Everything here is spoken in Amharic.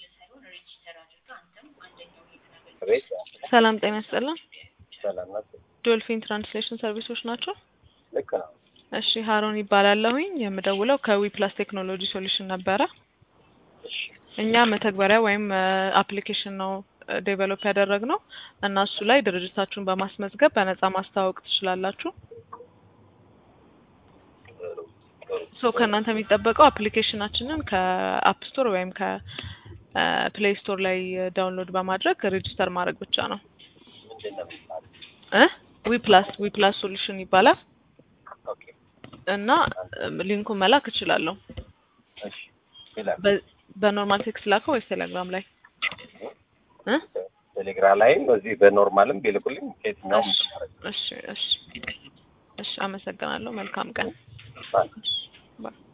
ሰላም ጤና ይስጥልን። ሰላም ናት። ዶልፊን ትራንስሌሽን ሰርቪሶች ናቸው? ልክ ነው። እሺ ሃሮን ይባላለሁኝ። የምደውለው ከዊፕላስ ቴክኖሎጂ ሶሉሽን ነበረ። እሺ እኛ መተግበሪያ ወይም አፕሊኬሽን ነው ዴቨሎፕ ያደረግነው እና እሱ ላይ ድርጅታችሁን በማስመዝገብ በነፃ ማስተዋወቅ ትችላላችሁ። ሶ ከእናንተ የሚጠበቀው አፕሊኬሽናችንን ከአፕ ስቶር ወይም ከፕሌይ ስቶር ላይ ዳውንሎድ በማድረግ ሬጂስተር ማድረግ ብቻ ነው። ምንድነው የሚባለው? ዊፕላስ ሶሉሽን ይባላል ኦኬ እና ሊንኩን መላክ እችላለሁ። እሺ ይላል። በኖርማል ቴክስት ላከው ወይስ ቴሌግራም ላይ? ቴሌግራም ላይ በዚህ በኖርማልም ቢልኩልኝ ከየትኛውም እሺ አመሰግናለሁ። መልካም ቀን። ባይ